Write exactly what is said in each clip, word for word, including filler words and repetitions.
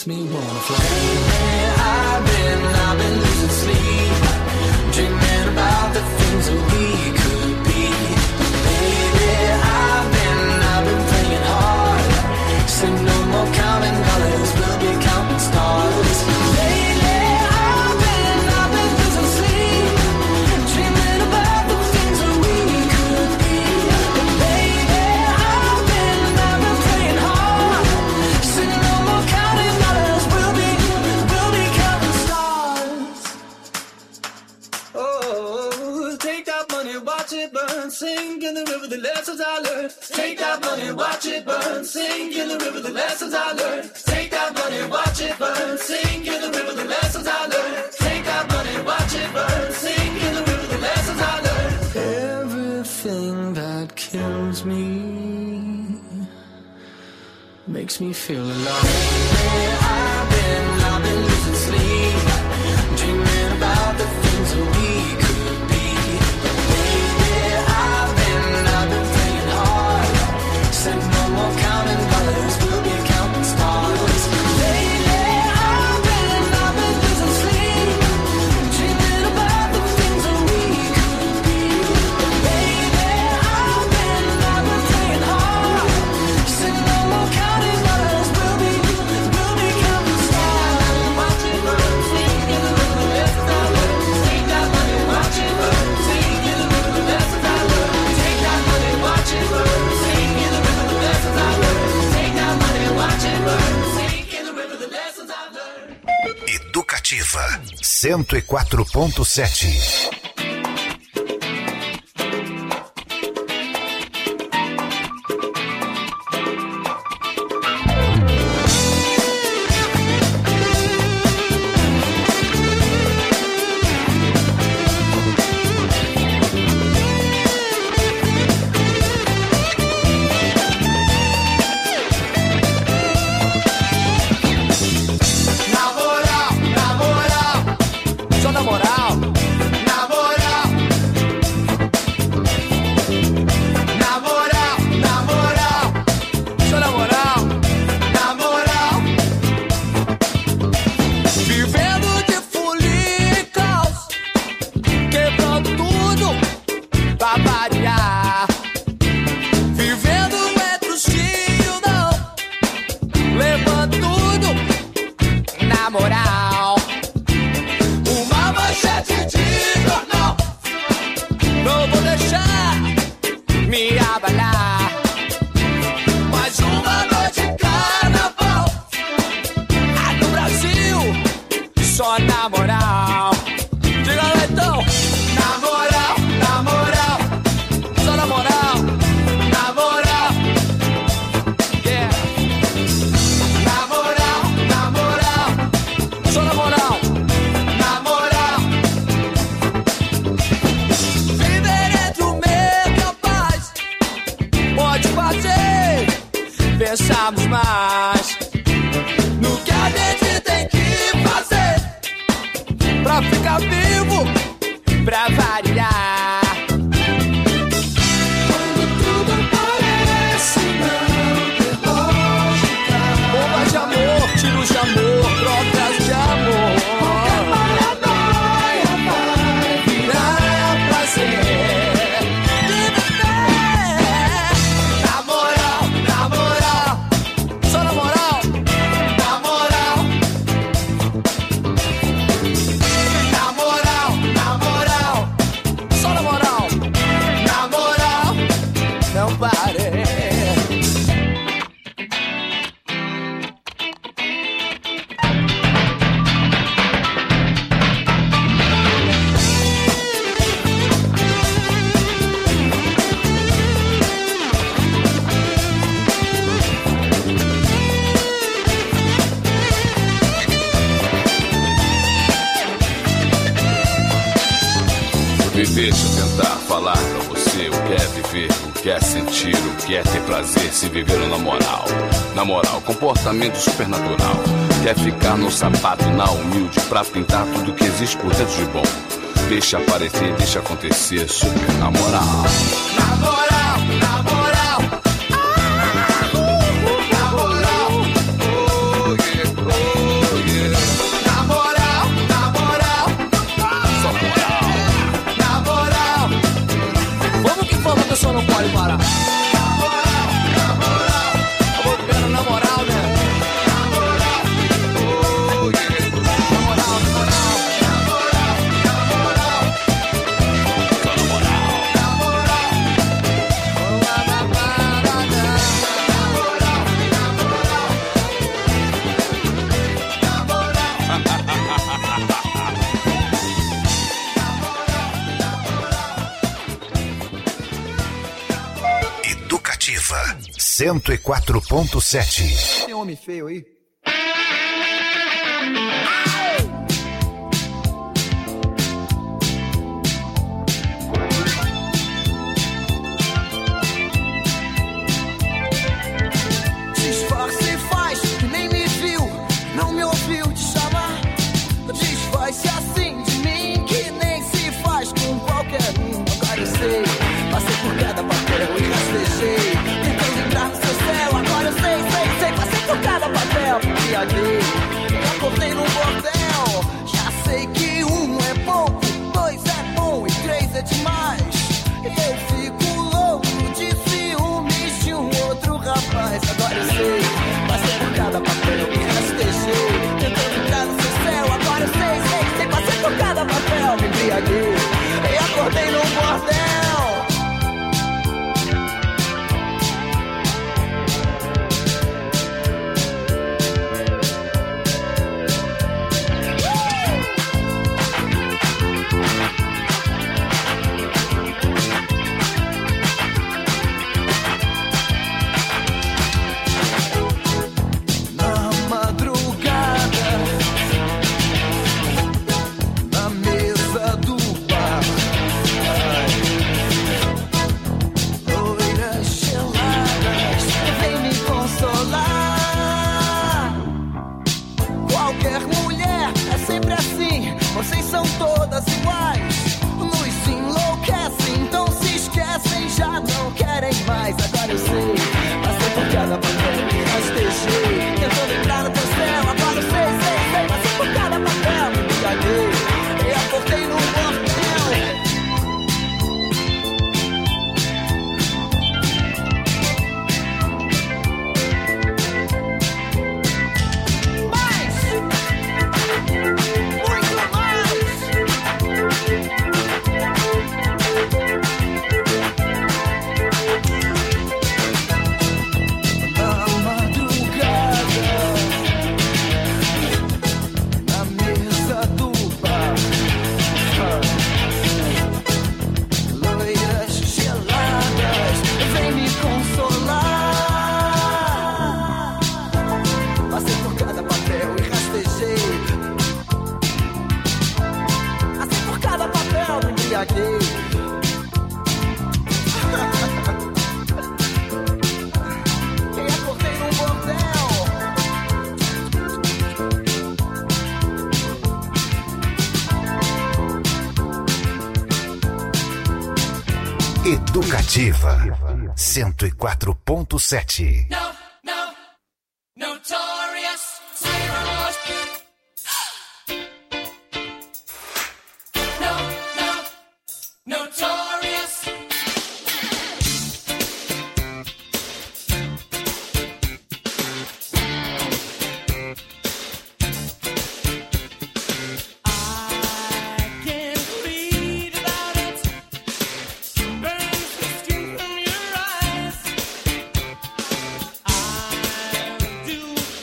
makes me wanna fly. I've been, I've been losing sleep, dreaming about the things that we could be. Baby, I've been, I've been playing hard. Said no more counting dollars, we'll be counting stars. Lately, I've been, I've been losing sleep, dreaming about the things that we could be. Baby, I've been, I've been playing hard. Said no more counting dollars, we'll be, we'll be counting stars. Oh, take that money, watch it burn, sing in the river the lessons I learned. Take that money, watch it burn, sing in the river the lessons I learned. Take that money, watch it burn, sing in the river the lessons I learned. Take that money, watch it burn, sing in the river the lessons I learned. Everything that kills me makes me feel alive. I've been, I've been losing sleep, dreaming about the things that we could be. Baby, I've been, I've been playing hard. Said no more counting dollars, we'll be counting stars. Lately, I've been, I've been losing sleep, dreaming about the things that we could be. Baby, I've been, I've been playing hard. Said no more counting dollars, we'll be, we'll be counting stars. Watch it burn, sing in the river the lessons I learned. Take that money, watch it burn, sing in the river the lessons I learned. Take that money, watch it burn, sing in the river the lessons I learned. Take that money, watch it burn, sing in the river the lessons I learned. Educativa cento e quatro ponto sete. Na moral, na moral, só na moral. Na moral, na moral, na moral, só na moral. Na moral, vivendo de folia e caos, quebrando tudo pra variar. Vivendo entre os tios, não, levando tudo na moral. Uma manchete de jornal, não vou deixar me abalar. Mais uma noite de carnaval, ah, no Brasil, só na moral. Diga lá então. Na moral, na moral, só na moral. Na moral, yeah. Na moral, na moral, só na moral. Na moral, viver entre o medo e a paz pode fazer pensarmos mais no que a gente tem que fazer pra ficar vivo, pra variar. Quando tudo parece não ter lógica, bombas de amor, tiros de amor, trocas de amor. Qualquer paranoia vai virar prazer. Na moral, na moral, só na moral. Na moral, na moral, na moral, só na moral. Na moral, não pare. Viver, deixa eu tentar falar pra você o que é viver, o que é sentir, o que é ter prazer se viver na moral. Na moral, comportamento supernatural. Quer ficar no sapato, na humilde, pra pintar tudo que existe por dentro de bom. Deixa aparecer, deixa acontecer, super na moral. Na moral, na moral, ah, uh, uh, na moral, oh, yeah, oh. cento e quatro ponto sete. Tem homem feio aí? Disfarce e faz que nem me viu, não me ouviu te chamar. Desfaz-se assim de mim que nem se faz com qualquer um. Agora eu sei, passei por cada papel e rastejei, tentando entrar no seu céu. Agora eu sei, sei, sei, passei por cada papel, me embriaguei, acordei num bordel. Já sei que um é pouco, dois é bom e três é demais. Eu fico louco de ciúmes de um outro rapaz. Agora eu sei, passei por cada papel e rastejei, tentando entrar no seu céu. Agora eu sei, sei, sei, passei por cada papel, me embriaguei e acordei num bordel. Vocês são todas iguais, nos enlouquecem, então se esquecem, já não querem mais. Agora eu sei, passei por cada papel e rastejei, tentando entrar no teu céu. Agora eu sei, sei, sei, passei por cada papel, me embriaguei e acordei num bordel. Educativa cento e quatro ponto sete. No, no, notorious serial. No, no, notorious. Do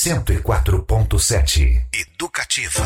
cento e quatro ponto sete. Educativa.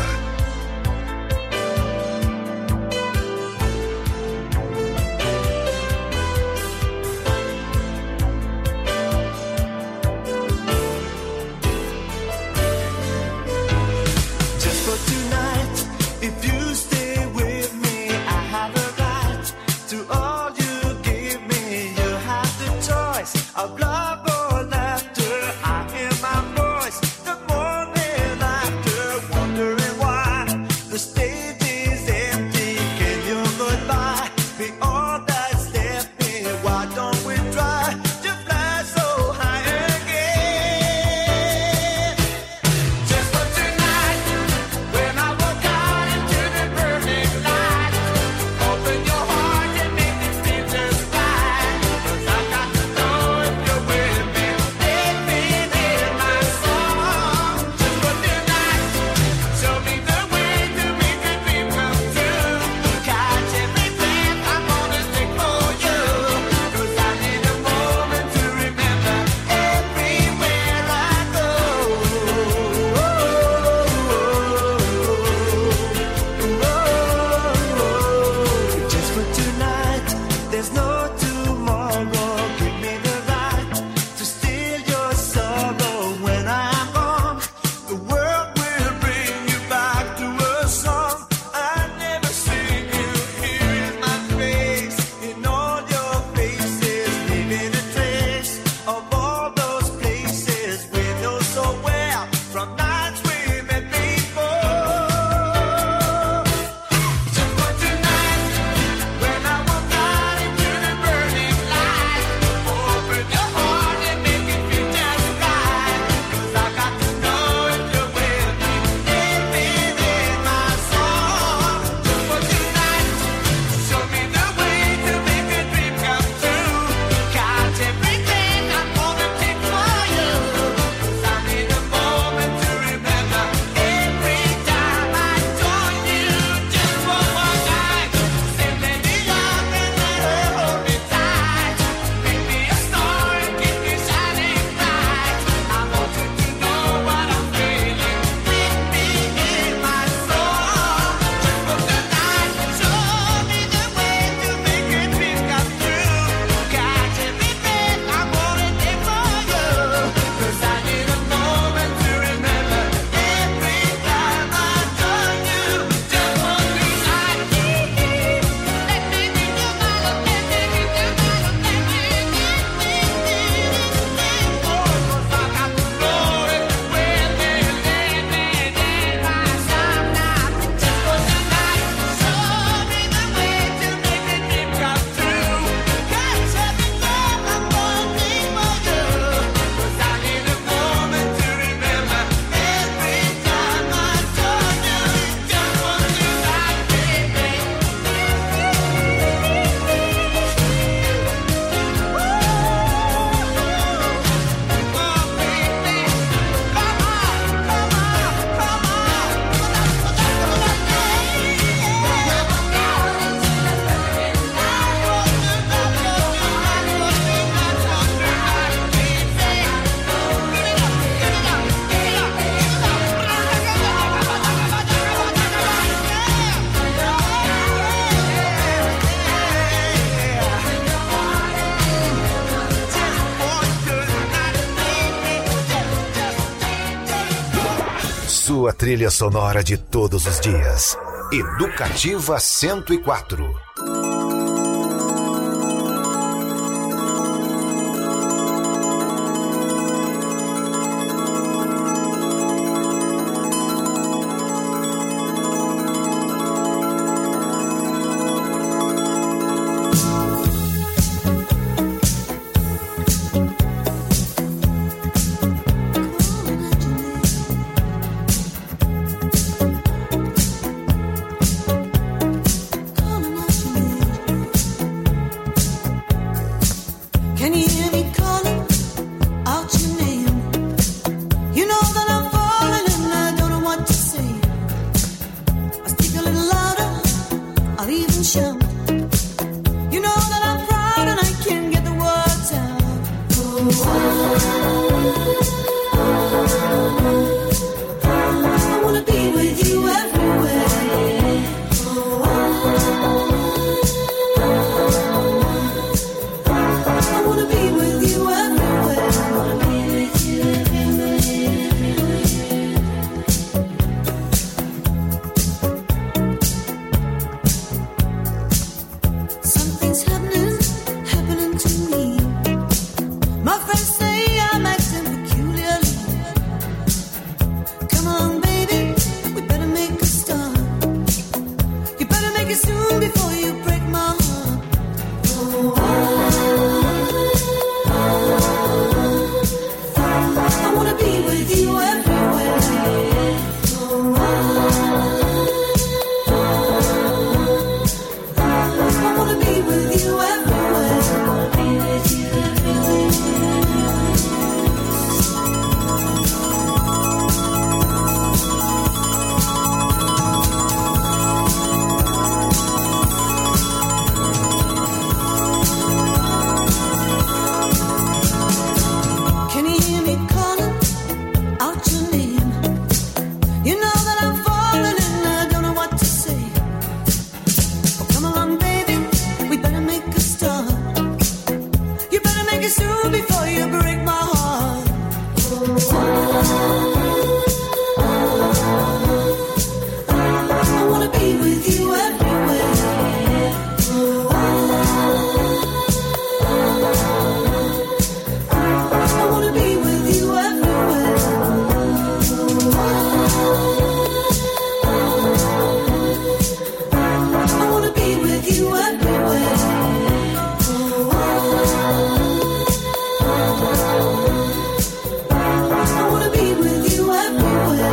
Sua trilha sonora de todos os dias. Educativa cento e quatro. Calling out make it soon before you break my heart. Oh, I, I wanna be with you everywhere. Oh, I, I wanna be with you everywhere. I wanna be with you everywhere. Can you hear me calling out your name? You know that I'm falling and I don't know what to say. Oh, come along, baby, we better make a start. You better make it soon before you break my heart. Oh, I wanna be with you everywhere. Oh, I wanna be with you everywhere. I wanna be with you everywhere. I wanna be with you everywhere.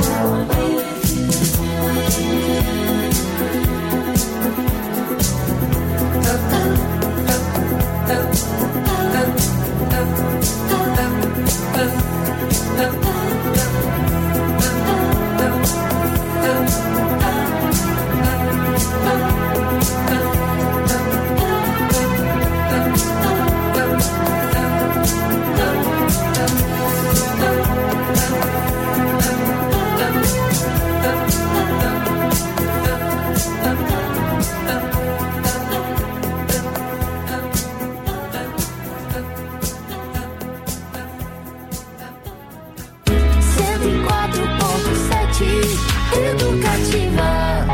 cento e quatro ponto sete Educativa.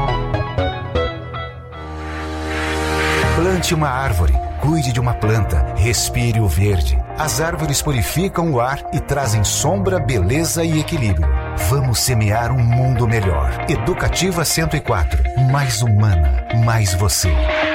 Plante uma árvore, cuide de uma planta, respire o verde. As árvores purificam o ar e trazem sombra, beleza e equilíbrio. Vamos semear um mundo melhor. Educativa cento e quatro. Mais humana, mais você.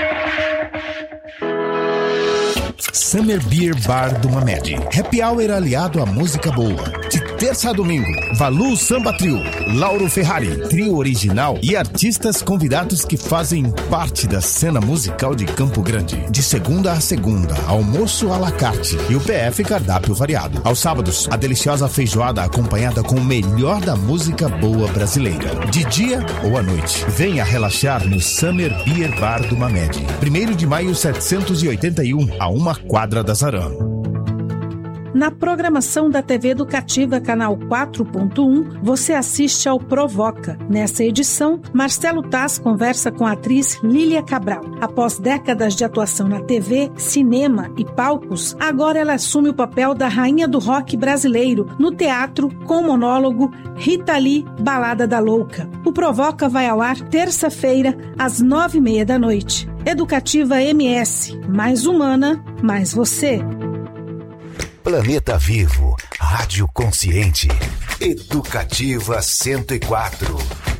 Summer Beer Bar do Mamed. Happy Hour aliado à música boa. De terça a domingo, Valu Samba Trio, Lauro Ferrari, trio original e artistas convidados que fazem parte da cena musical de Campo Grande. De segunda a segunda, almoço à la carte e o P F cardápio variado. Aos sábados, a deliciosa feijoada acompanhada com o melhor da música boa brasileira. De dia ou à noite, venha relaxar no Summer Beer Bar do Mamed. primeiro de maio setecentos e oitenta e um, a uma quadra da Zarã. Na programação da T V Educativa Canal quatro ponto um, você assiste ao Provoca. Nessa edição, Marcelo Taz conversa com a atriz Lília Cabral. Após décadas de atuação na T V, cinema e palcos, agora ela assume o papel da rainha do rock brasileiro no teatro com o monólogo Rita Lee, Balada da Louca. O Provoca vai ao ar terça-feira, às nove e meia da noite. Educativa M S, mais humana, mais você. Planeta Vivo, Rádio Consciente, Educativa cento e quatro.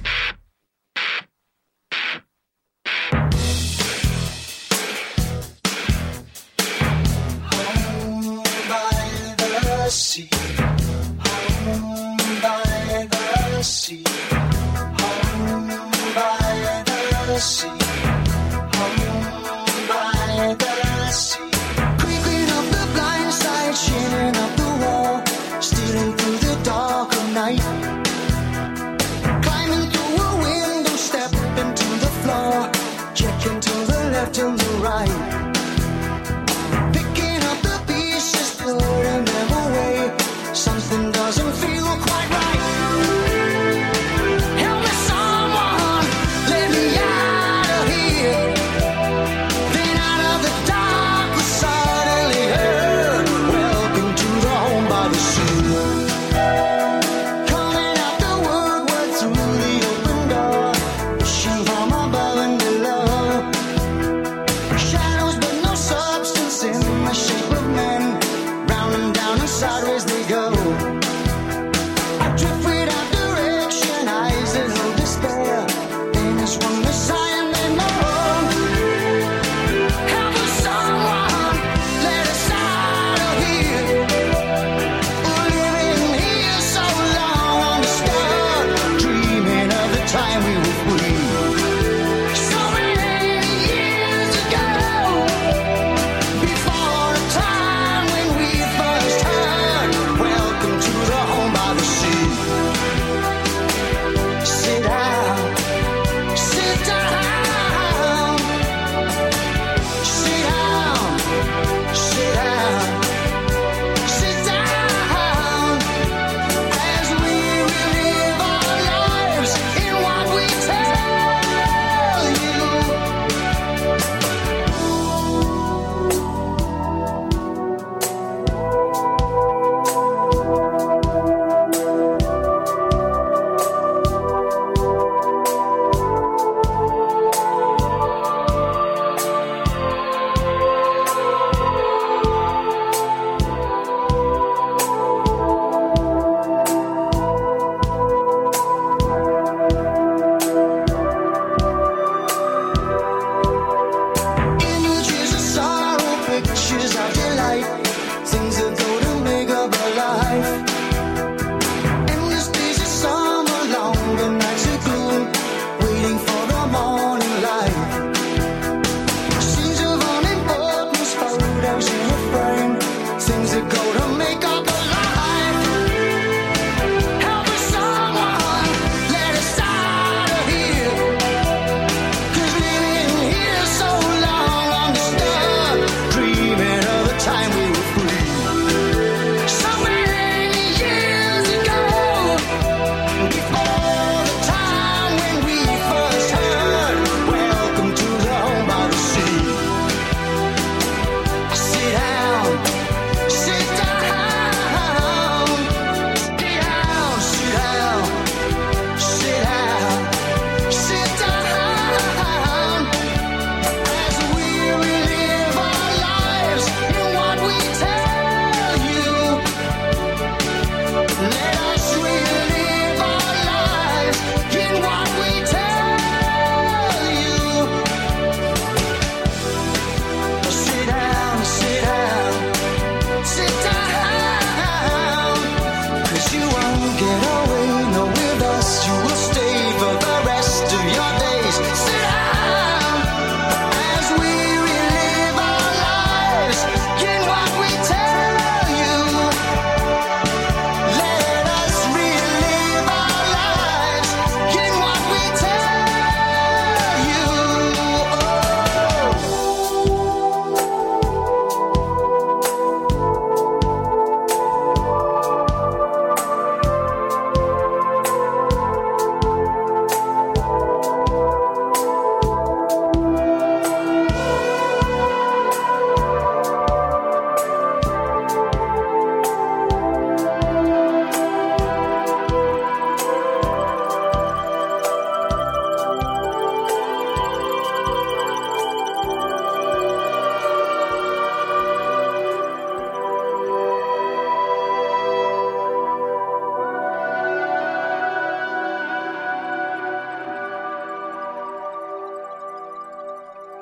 Home by the sea, home by the sea, home by the sea, home by the sea. Creeping up the blind side, shimmering up the wall, stealing through the dark of night. Climbing through a window, stepping to the floor, checking to the left and the right. Picking up the pieces, putting them away. Something doesn't feel quite right. Help me, someone, let me out of here. Then out of the dark, we suddenly heard, welcome to the home by the sea. Coming out the woodwork through the open door, wishing from above and below. Shadows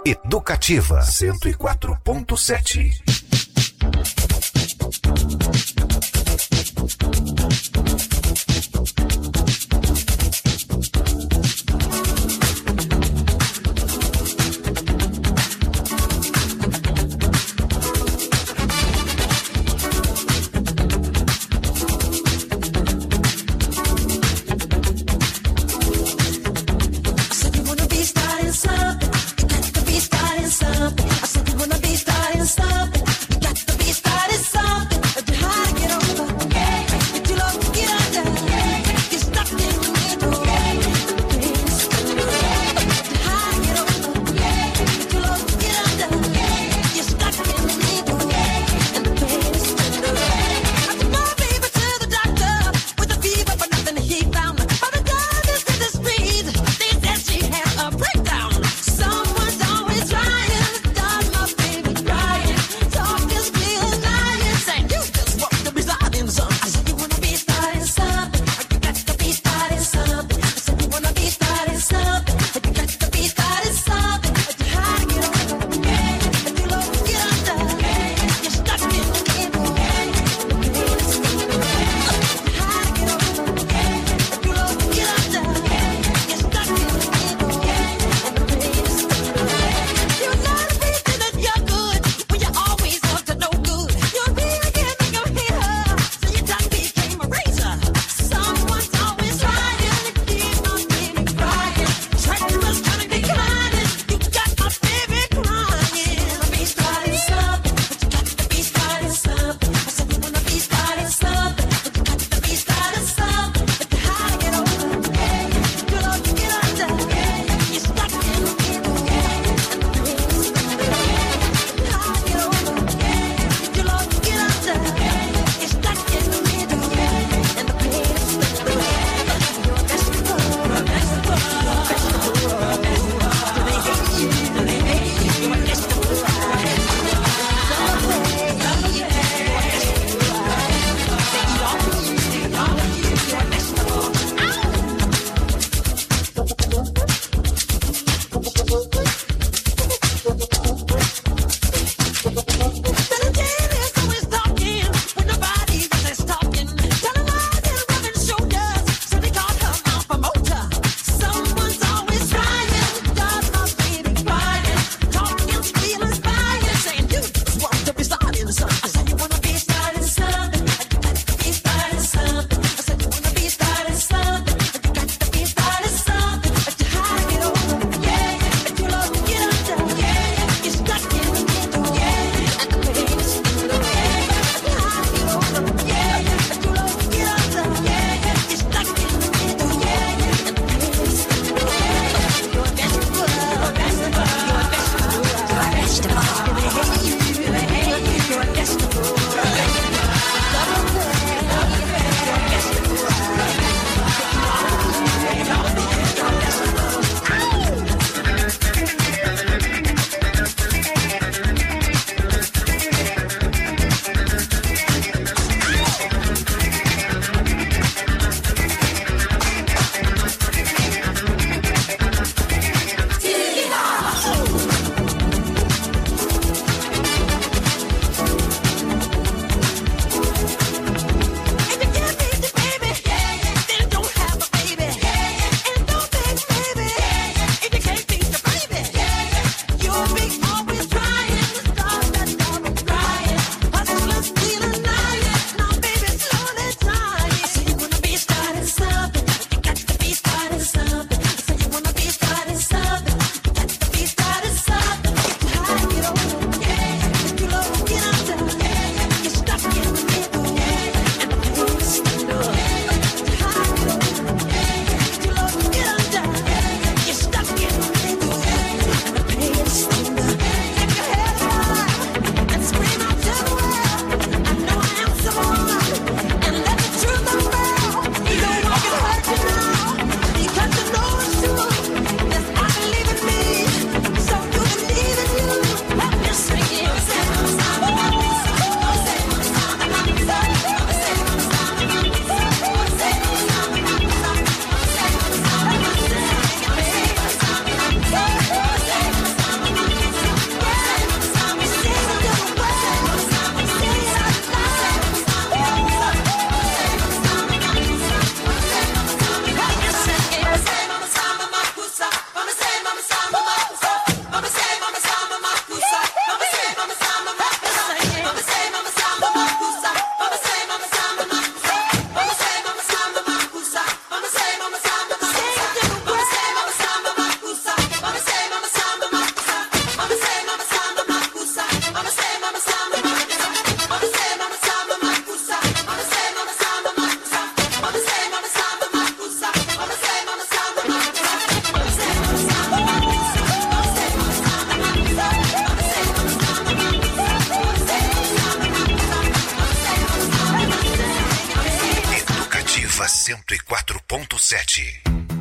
Educativa cento e quatro ponto sete. Something. I said you wanna be starting something. cento e quatro ponto sete.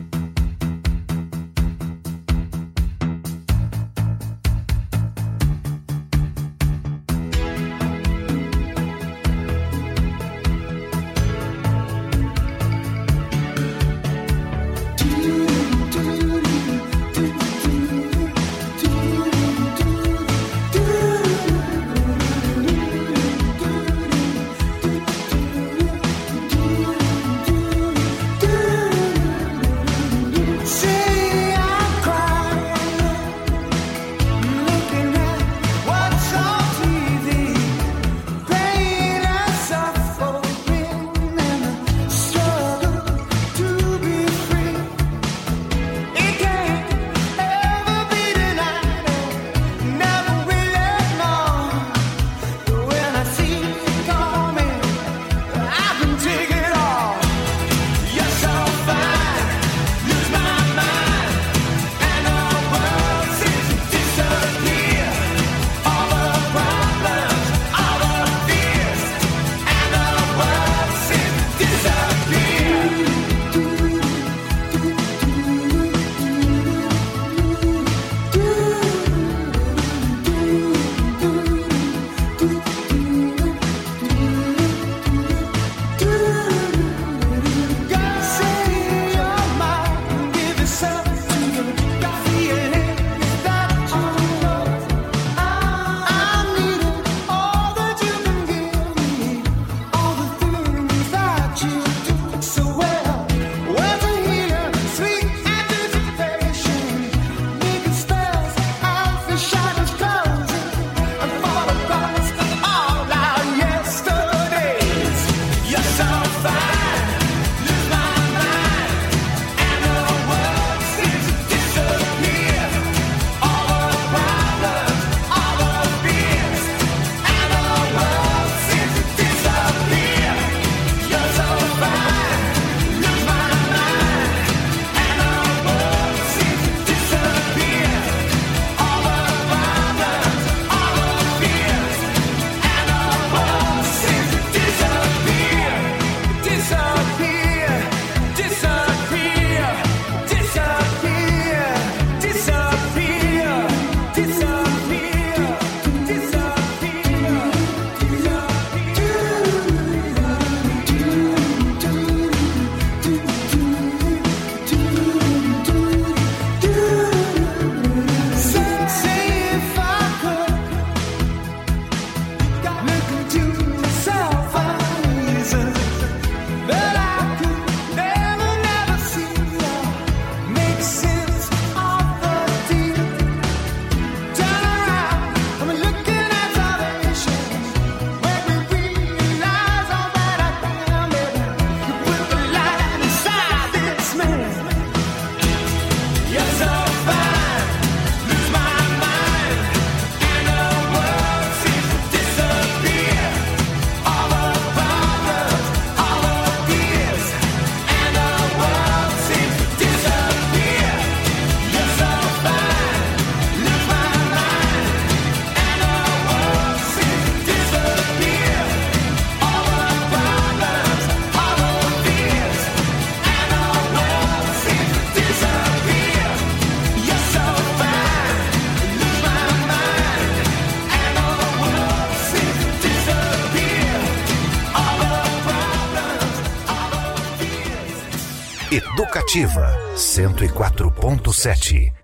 Educativa cento e quatro ponto sete.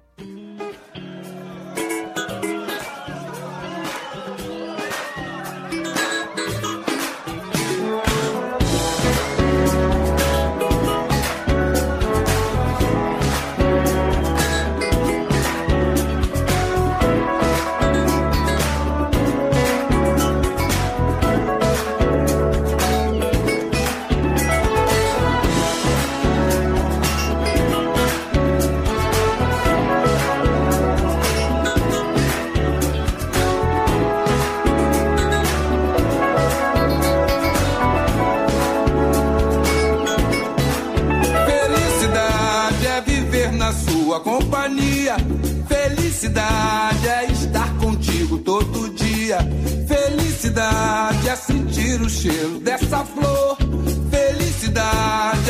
Companhia, felicidade é estar contigo todo dia. Felicidade é sentir o cheiro dessa flor. Felicidade é saber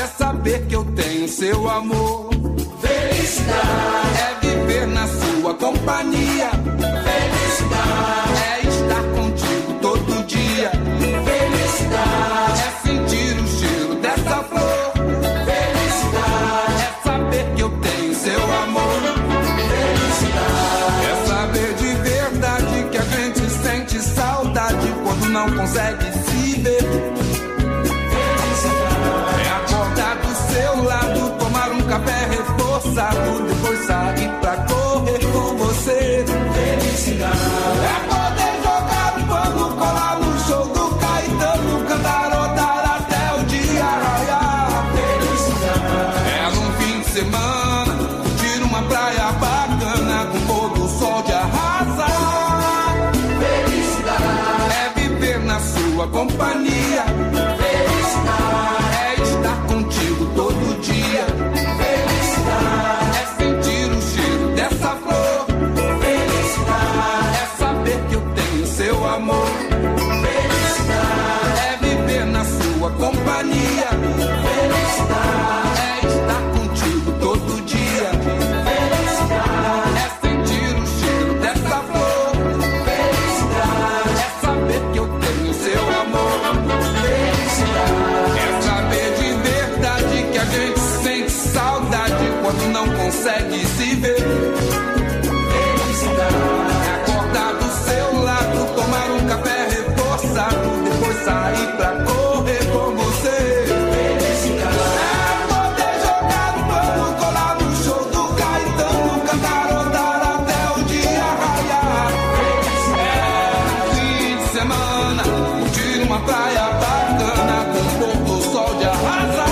saber que eu tenho seu amor. Felicidade é viver na sua companhia. Felicidade é estar contigo todo dia. Felicidade é sentir o cheiro dessa flor. Felicidade é saber que eu tenho seu amor. Felicidade é saber de verdade que a gente sente saudade quando não consegue se ver. Felicidade é acordar do seu lado, tomar um café reforçado, depois sair pra correr com você. Felicidade é poder jogar um pano, colar no show do Caetano, cantarotar até o dia raiar. Felicidade é num fim de semana, curtir uma praia bacana com pôr do sol de arrasar. Felicidade é viver na sua companhia. Felicidade é estar contigo todo dia. Felicidade é sentir o cheiro dessa flor. Felicidade é saber que eu tenho seu amor. Felicidade é viver na sua companhia. Felicidade é estar contigo todo dia. Felicidade é sentir o cheiro dessa flor. Felicidade é saber que eu tenho seu amor. Felicidade é saber de verdade que a gente sente saudade quando não consegue se ver. Felicidade é acordar do seu lado, tomar um café reforçado, depois sair pra correr com você. Felicidade é poder jogar um pano, colar no show do Caetano, cantarotar até o dia raiar. é fim de semana, curtir uma praia bacana com pôr do sol de arrasar.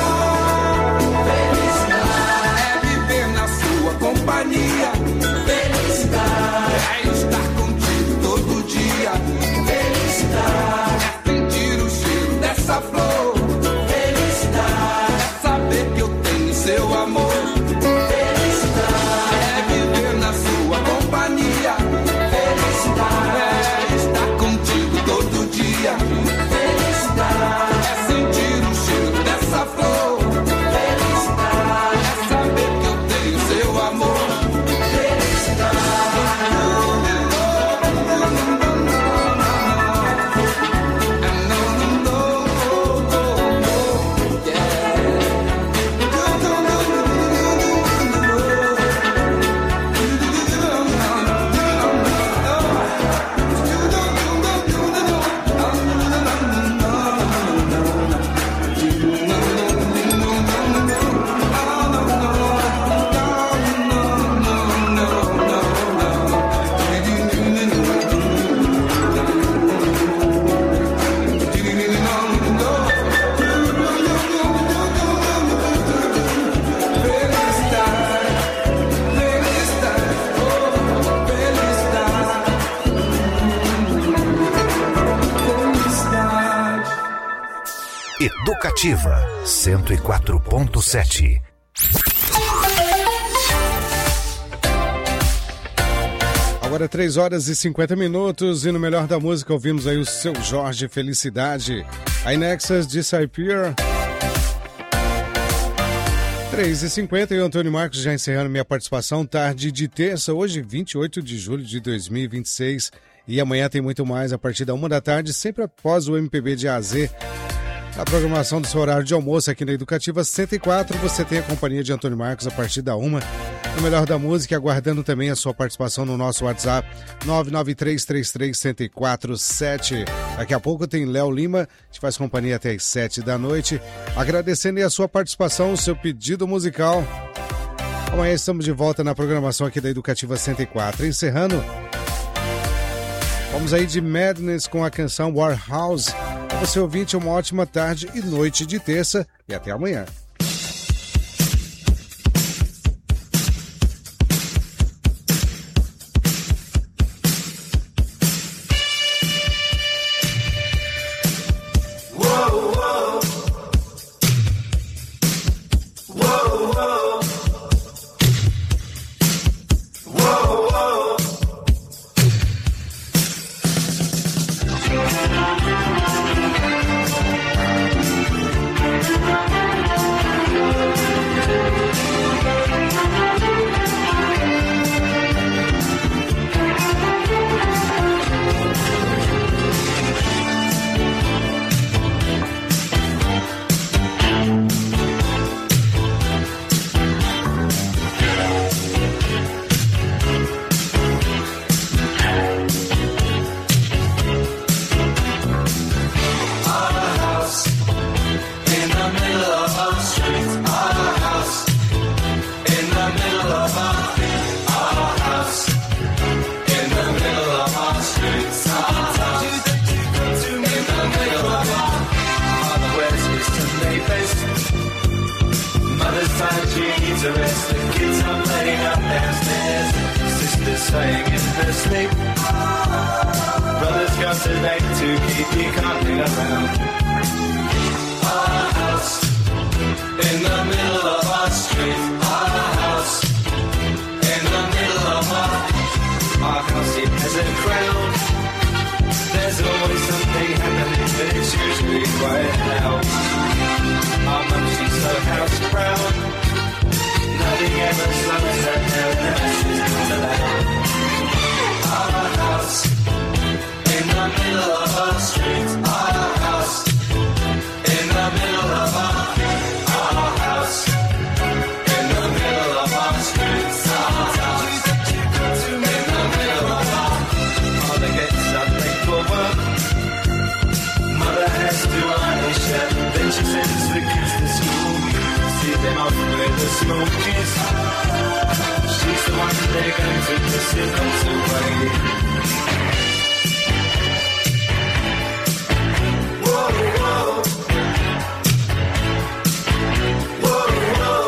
é viver na sua companhia. Felicidade é estar contigo todo dia. Felicidade é sentir o cheiro dessa flor. Felicidade é saber que eu tenho seu amor. Felicidade é viver na sua companhia. Felicidade é estar contigo todo dia. Felicidade é sentir o cheiro dessa flor. Felicidade é saber que eu tenho seu amor. Educativa cento e quatro ponto sete. Agora três horas e cinquenta minutos e no melhor da música ouvimos aí o Seu Jorge Felicidade. A Inexas de Saipir. três e cinquenta e o Antônio Marcos já encerrando minha participação. Tarde de terça, hoje vinte e oito de julho de dois mil e vinte e seis. E amanhã tem muito mais a partir da uma da tarde, sempre após o M P B de A a Z. A programação do seu horário de almoço aqui na Educativa cento e quatro, você tem a companhia de Antônio Marcos a partir da uma. No melhor da música, aguardando também a sua participação no nosso WhatsApp nove nove três três três um zero quatro sete. Daqui a pouco tem Léo Lima, te faz companhia até as sete da noite. Agradecendo aí a sua participação, o seu pedido musical. Amanhã estamos de volta na programação aqui da Educativa cento e quatro. Encerrando, vamos aí de Madness com a canção Warhouse. Para você ouvinte, uma ótima tarde e noite de terça e até amanhã. in her sleep. Brothers go to bed to keep you coming around. Our house in the middle of our street. Our house in the middle of our Our house, it has a crowd. There's always something happening, but it's usually quite loud. Our mum, she's so house proud. Nothing ever slows her down, and she's not allowed. Our house in the middle of our street. Our house in the middle of our Our house in the middle of our street. Our house in the middle of our Mother gets up late for work. Mother has to iron a shirt. Then she sends the kids to school. See them off with the smokies. She's the one they're going to miss it right away. Whoa, whoa. Whoa, whoa.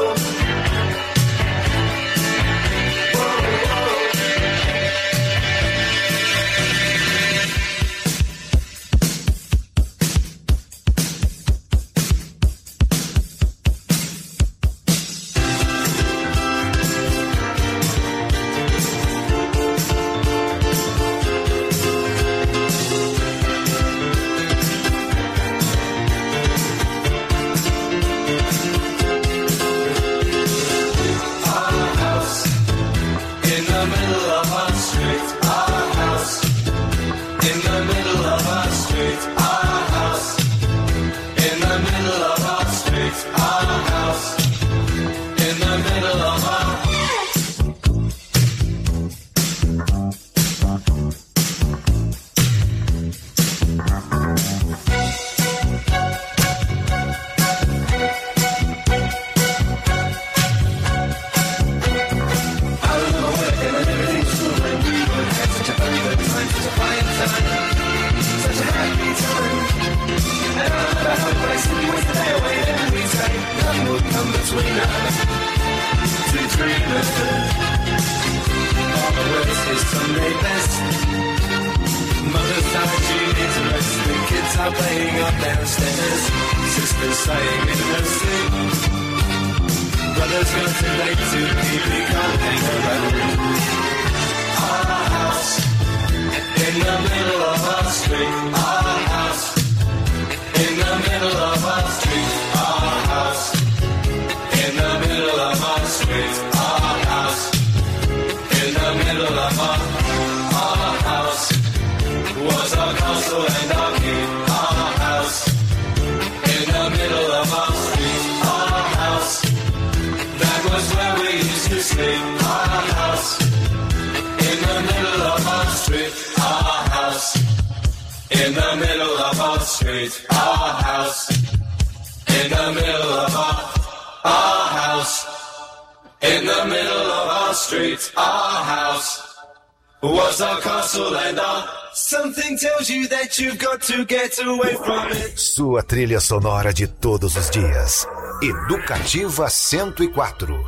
Sua trilha sonora de todos os dias. Educativa cento e quatro.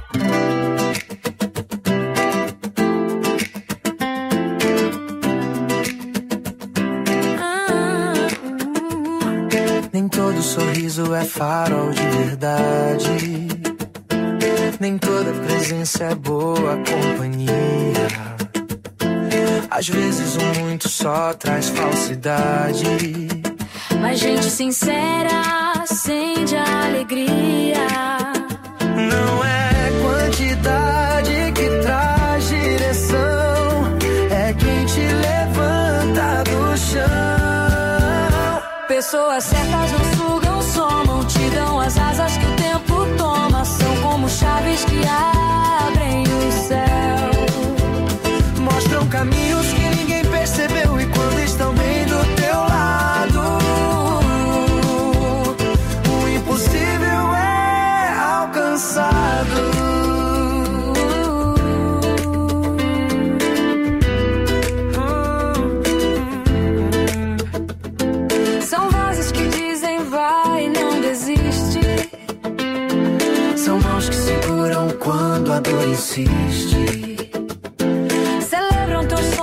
Nem todo sorriso é farol de verdade. Nem toda presença é boa companhia. Às vezes o muito só traz falsidade. Mas gente sincera acende a alegria. Não é quantidade que traz direção, é quem te levanta do chão. Pessoas certas não sugam, somam, te dão as asas que o tempo toma. São como chaves que abrem o céu. Mostram caminhos que ninguém percebeu e quando estão bem do teu lado, o impossível é alcançado. São vozes que dizem vai, não desiste. São mãos que seguram quando a dor insiste. Celebram teus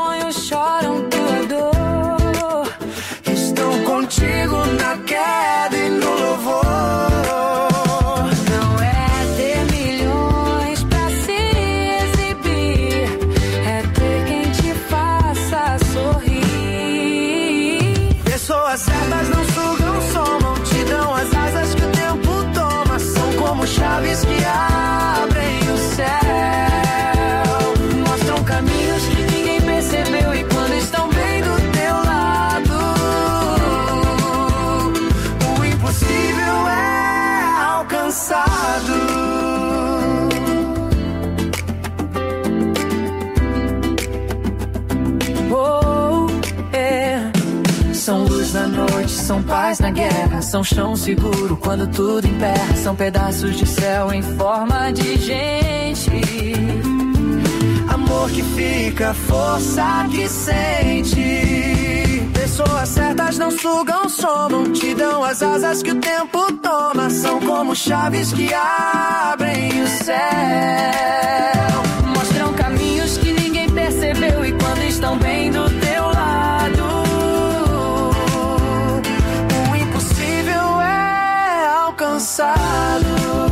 São luz na noite, são paz na guerra, são chão seguro quando tudo emperra, são pedaços de céu em forma de gente. Amor que fica, força que sente. Pessoas certas não sugam, somam, te dão as asas que o tempo toma. São como chaves que abrem o céu, mostram caminhos que ninguém percebeu e quando estão bem do teu lado, o impossível é alcançado.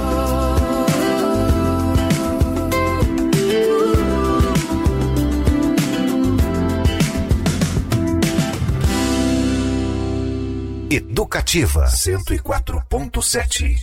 Educativa cento e quatro ponto sete.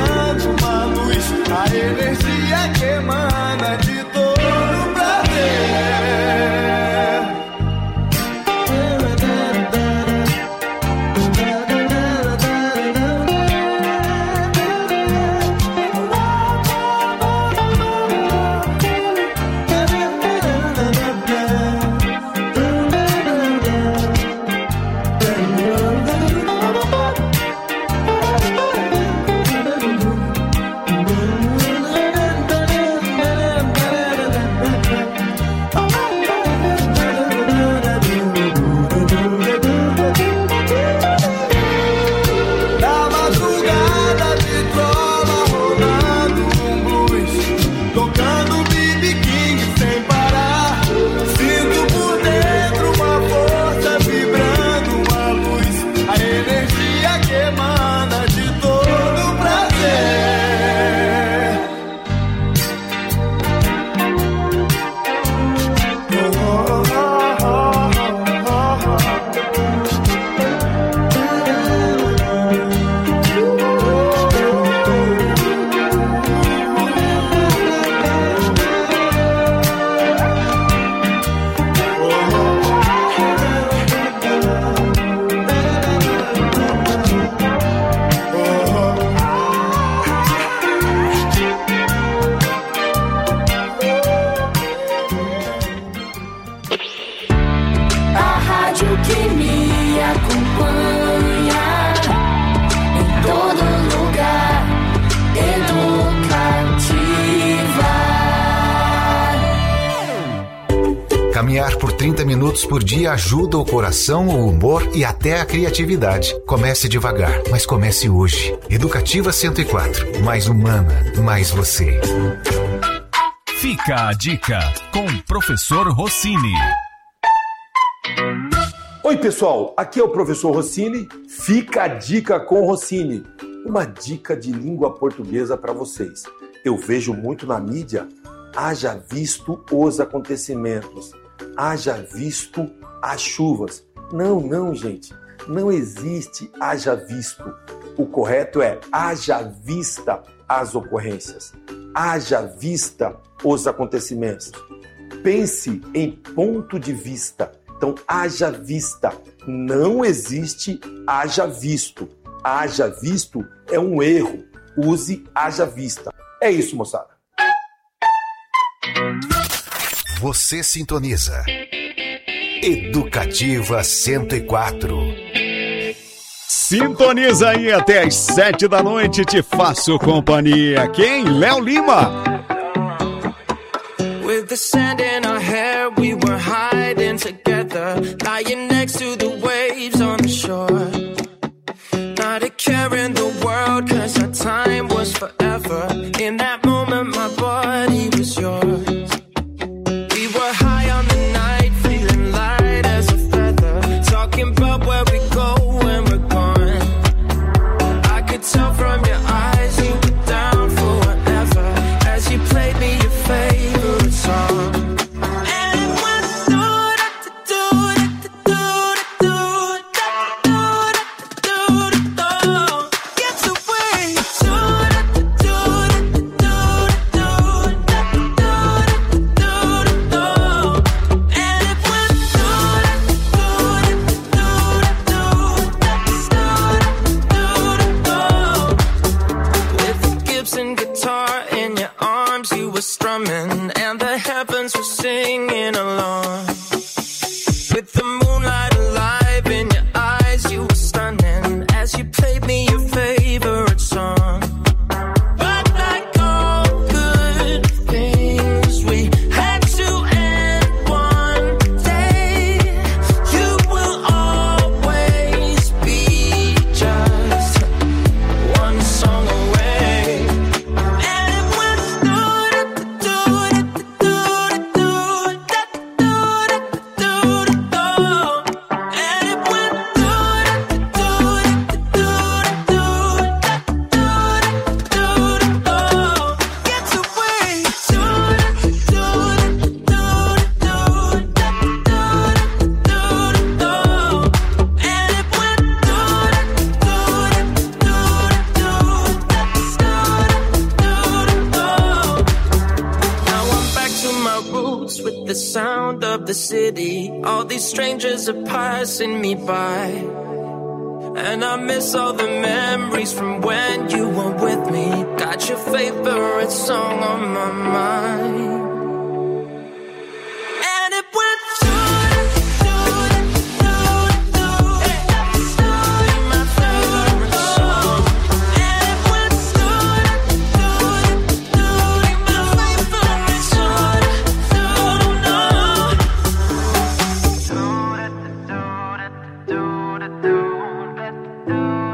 Energia que emana de todo o prazer. Caminhar por trinta minutos por dia ajuda o coração, o humor e até a criatividade. Comece devagar, mas comece hoje. Educativa cento e quatro. Mais humana, mais você. Fica a dica com o professor Rossini. Oi pessoal, aqui é o professor Rossini. Fica a dica com o Rossini. Uma dica de língua portuguesa para vocês. Eu vejo muito na mídia, haja visto os acontecimentos, haja visto as chuvas. Não, não, gente, não existe haja visto. O correto é haja vista as ocorrências, haja vista os acontecimentos. Pense em ponto de vista. Então, haja vista. Não existe haja visto. Haja visto é um erro. Use haja vista. É isso, moçada. Você sintoniza Educativa cento e quatro. Sintoniza aí até às sete da noite. Te faço companhia. Quem? Léo Lima. With the sand in our hair, we were hiding together, lying next to the waves on the shore. Not a care in the world, cause our time was forever. In that moment, my body was yours. We were high on the night, feeling light as a feather, talking about where we go when we're gone. I could tell from your eyes you were down for whatever, as you played me your favorite song. Strumming and the heavens were singing along. With the moonlight alive in your eyes, you were stunning as you played me your favorite song. But like all good things, we had to end one day. You will always be just one song away. And it went through with the sound of the city. All these strangers are passing me by, and I miss all the memories from when you were with me. Got your favorite song on my mind. And it went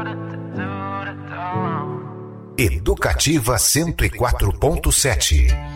Educativa cento e quatro ponto sete.